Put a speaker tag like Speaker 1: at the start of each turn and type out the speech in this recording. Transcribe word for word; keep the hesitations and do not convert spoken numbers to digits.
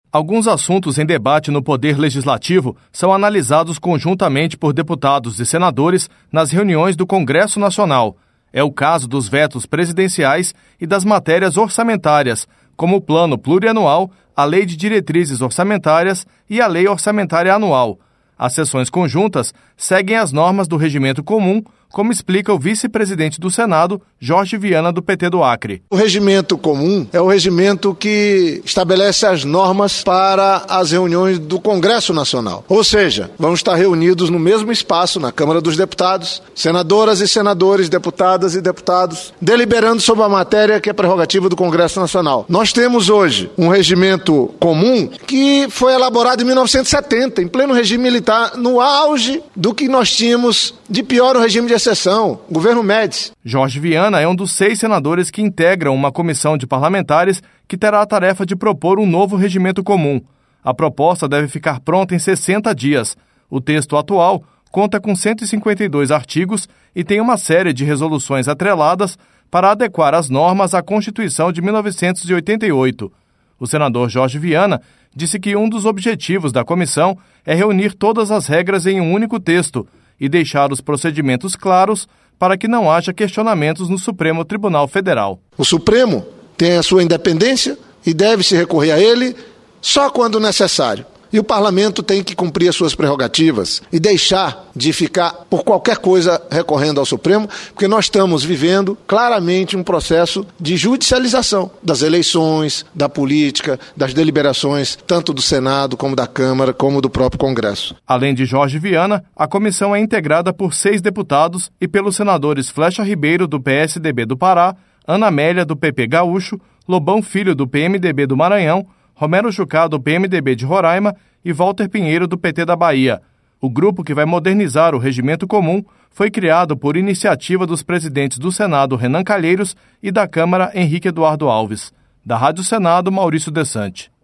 Speaker 1: Alguns assuntos em debate no Poder Legislativo são analisados conjuntamente por deputados e senadores nas reuniões do Congresso Nacional. É o caso dos vetos presidenciais e das matérias orçamentárias, como o Plano Plurianual, a Lei de Diretrizes Orçamentárias e a Lei Orçamentária Anual. As sessões conjuntas seguem as normas do Regimento Comum, como explica o vice-presidente do Senado, Jorge Viana, do P T do Acre.
Speaker 2: O regimento comum é o regimento que estabelece as normas para as reuniões do Congresso Nacional. Ou seja, vamos estar reunidos no mesmo espaço, na Câmara dos Deputados, senadoras e senadores, deputadas e deputados, deliberando sobre a matéria que é prerrogativa do Congresso Nacional. Nós temos hoje um regimento comum que foi elaborado em mil novecentos e setenta, em pleno regime militar, no auge do que nós tínhamos de pior no regime de exceção, governo Médici.
Speaker 1: Jorge Viana é um dos seis senadores que integram uma comissão de parlamentares que terá a tarefa de propor um novo regimento comum. A proposta deve ficar pronta em sessenta dias. O texto atual conta com cento e cinquenta e dois artigos e tem uma série de resoluções atreladas para adequar as normas à Constituição de mil novecentos e oitenta e oito. O senador Jorge Viana disse que um dos objetivos da comissão é reunir todas as regras em um único texto e deixar os procedimentos claros para que não haja questionamentos no Supremo Tribunal Federal.
Speaker 2: O Supremo tem a sua independência e deve-se recorrer a ele só quando necessário. E o Parlamento tem que cumprir as suas prerrogativas e deixar de ficar por qualquer coisa recorrendo ao Supremo, porque nós estamos vivendo claramente um processo de judicialização das eleições, da política, das deliberações, tanto do Senado como da Câmara, como do próprio Congresso.
Speaker 1: Além de Jorge Viana, a comissão é integrada por seis deputados e pelos senadores Flecha Ribeiro, do P S D B do Pará, Ana Amélia, do P P Gaúcho, Lobão Filho, do P M D B do Maranhão, Romero Jucá, do P M D B de Roraima e Walter Pinheiro, do P T da Bahia. O grupo que vai modernizar o regimento comum foi criado por iniciativa dos presidentes do Senado, Renan Calheiros, e da Câmara, Henrique Eduardo Alves. Da Rádio Senado, Maurício Desante.